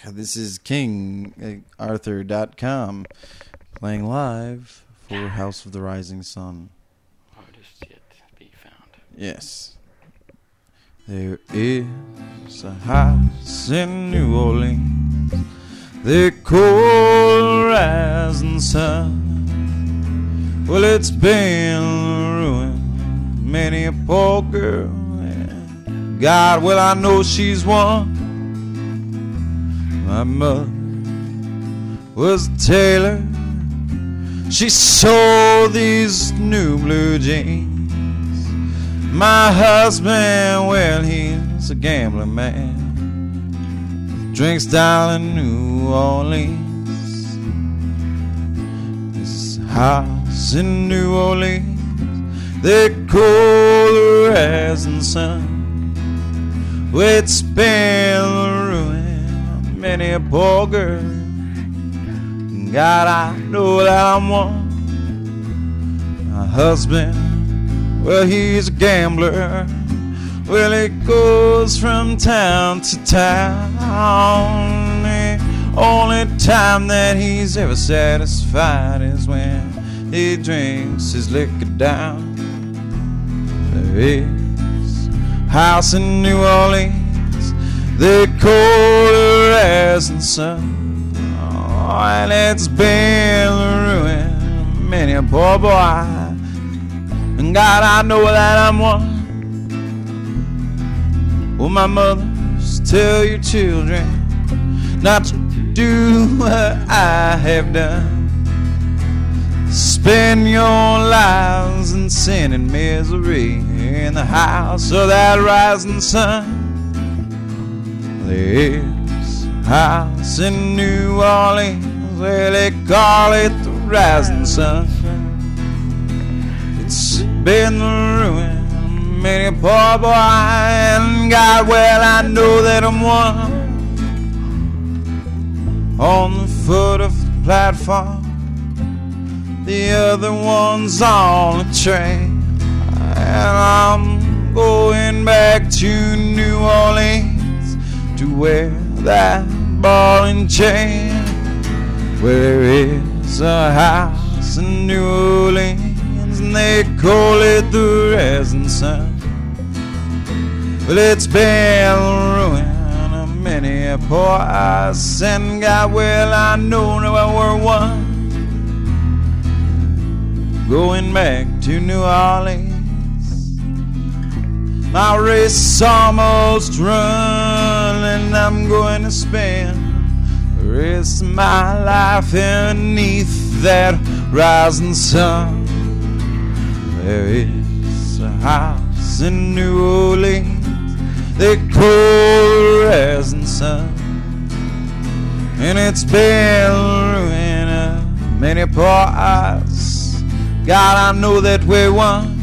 This is King Arthur.com playing live for House of the Rising Sun. Artist yet to be found. Yes. There is a house in New Orleans, they call the rising sun. Well, it's been ruined, many a poor girl. And God, well, I know she's one. My mother was a tailor. She sold these new blue jeans. My husband, well, he's a gambling man. Drinks down in New Orleans. This house in New Orleans, they call the rising sun. Well, it's been ruined, many a poor girl. God, I know that I'm one. My husband, well, he's a gambler. Well, he goes from town to town. The only time that he's ever satisfied is when he drinks his liquor down. There is a house in New Orleans, they call the rising sun. Oh, and it's been ruined, many a poor boy. And God, I know that I'm one. Well, my mothers, tell your children not to do what I have done. Spend your lives in sin and misery in the house of that rising sun. There's a house in New Orleans where they call it the rising sun. It's been ruined, many a poor boy. And God, well, I know that I'm one. On the foot of the platform, the other one's on a train. And I'm going back to New Orleans to wear that ball and chain. Where there is a house in New Orleans, and they call it the rising sun. Well, it's been ruined, many a poor eyes. And God, well, I know that we're one. Going back to New Orleans, my race is almost run, and I'm going to spend the rest of my life beneath that rising sun. There is a house in New Orleans, they call the rising sun. And it's been ruined, many poor eyes. God, I know that we won.